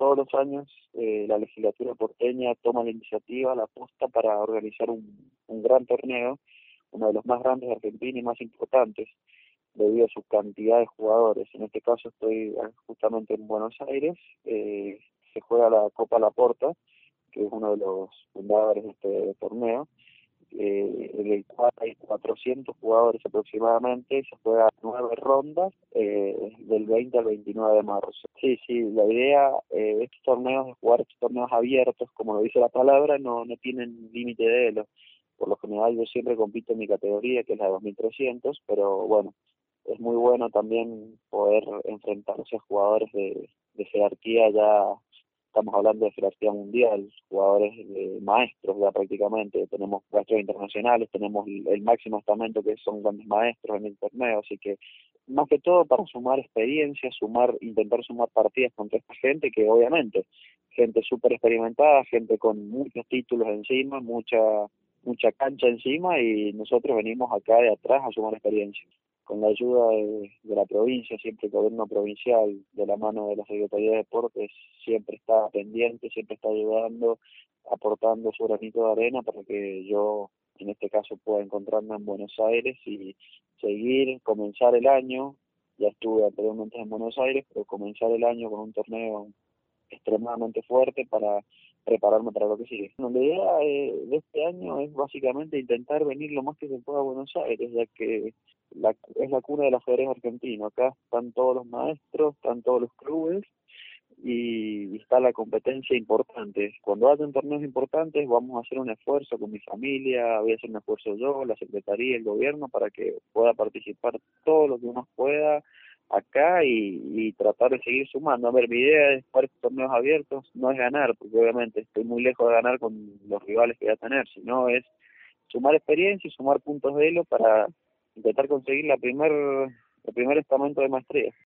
todos los años la legislatura porteña toma la iniciativa, la aposta para organizar un gran torneo, uno de los más grandes de Argentina y más importantes, debido a su cantidad de jugadores. En este caso estoy justamente en Buenos Aires, se juega la Copa Laporta, que es uno de los fundadores de este torneo, en el cual hay 400 jugadores aproximadamente, se juega 9 rondas del 20 al 29 de marzo. Sí, sí, la idea de estos torneos es jugar estos torneos abiertos, como lo dice la palabra, no tienen límite de elo. Por lo general yo siempre compito en mi categoría, que es la de 2300, pero bueno, es muy bueno también poder enfrentarse a jugadores de jerarquía ya. Estamos hablando de jerarquía mundial, jugadores maestros ya prácticamente, tenemos maestros internacionales, tenemos el máximo estamento que son grandes maestros en el torneo, así que más que todo para sumar experiencia, intentar sumar partidas contra esta gente que obviamente, gente súper experimentada, gente con muchos títulos encima, mucha cancha encima y nosotros venimos acá de atrás a sumar experiencia con la ayuda de la provincia, siempre el gobierno provincial, de la mano de la Secretaría de Deportes, siempre está pendiente, siempre está ayudando, aportando su granito de arena para que yo, en este caso, pueda encontrarme en Buenos Aires y comenzar el año. Ya estuve anteriormente en Buenos Aires, pero comenzar el año con un torneo extremadamente fuerte para prepararme para lo que sigue. Bueno, la idea de este año es básicamente intentar venir lo más que se pueda a Buenos Aires, ya que es la cuna del ajedrez argentino. Acá están todos los maestros, están todos los clubes y está la competencia importante. Cuando hacen torneos importantes vamos a hacer un esfuerzo con mi familia, voy a hacer un esfuerzo yo, la Secretaría, el gobierno, para que pueda participar todo lo que uno pueda acá y tratar de seguir sumando. A ver, mi idea es jugar estos torneos abiertos, no es ganar, porque obviamente estoy muy lejos de ganar con los rivales que voy a tener, sino es sumar experiencia y sumar puntos de elo para intentar conseguir el primer estamento de maestría.